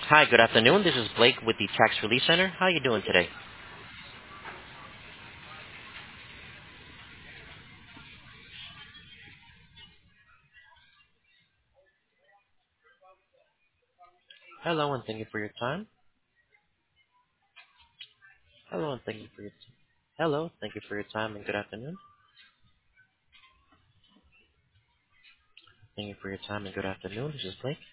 Hi, good afternoon. This is Blake with the Tax Relief Center. How are you doing today? Hello, and thank you for your time. Hello, and thank you for your Hello, thank you for your time and good afternoon. Thank you for your time and good afternoon. This is Blake.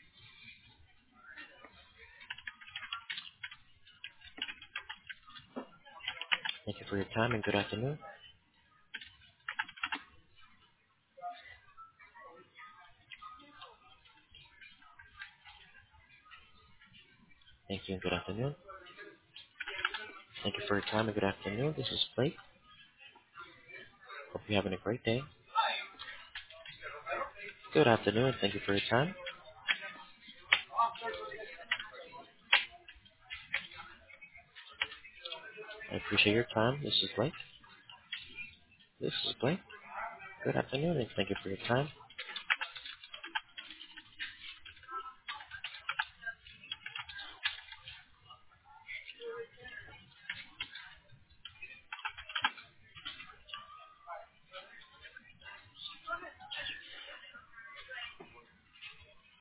Thank you for your time and good afternoon. Thank you and good afternoon. Thank you for your time and good afternoon. This is Blake. Hope you're having a great day. Good afternoon. Thank you for your time. I appreciate your time. This is Blake. This is Blake. Good afternoon and thank you for your time.